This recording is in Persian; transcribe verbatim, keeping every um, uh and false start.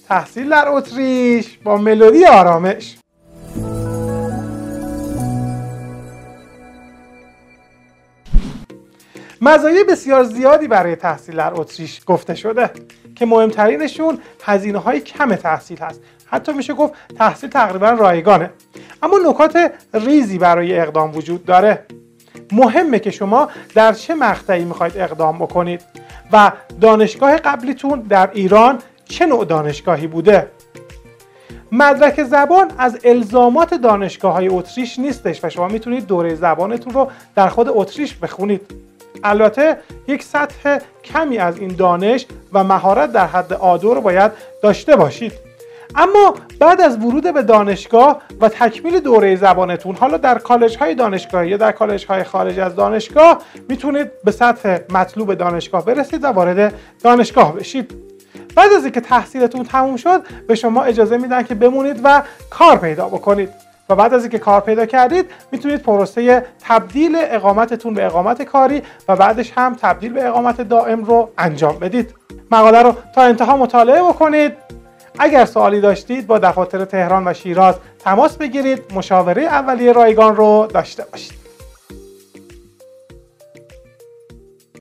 تحصیل در اتریش با ملودی آرامش. مزایای بسیار زیادی برای تحصیل در اتریش گفته شده که مهمترینشون هزینه‌های کم تحصیل هست. حتی میشه گفت تحصیل تقریبا رایگانه. اما نکات ریزی برای اقدام وجود داره. مهمه که شما در چه مقطعی میخواید اقدام بکنید و دانشگاه قبلیتون در ایران چه نوع دانشگاهی بوده. مدرک زبان از الزامات دانشگاه‌های اتریش نیستش و شما میتونید دوره زبانتون رو در خود اتریش بخونید. البته یک سطح کمی از این دانش و مهارت در حد آ دو رو باید داشته باشید. اما بعد از ورود به دانشگاه و تکمیل دوره زبانتون، حالا در کالج‌های دانشگاهی یا در کالج‌های خارج از دانشگاه، میتونید به سطح مطلوب دانشگاه برسید و وارد دانشگاه بشید. بعد از اینکه تحصیلتون تموم شد به شما اجازه میدن که بمونید و کار پیدا بکنید و بعد از اینکه کار پیدا کردید میتونید پروسه تبدیل اقامتتون به اقامت کاری و بعدش هم تبدیل به اقامت دائم رو انجام بدید. مقاله رو تا انتها مطالعه بکنید. اگر سوالی داشتید با دفاتر تهران و شیراز تماس بگیرید. مشاوره اولیه رایگان رو داشته باشید.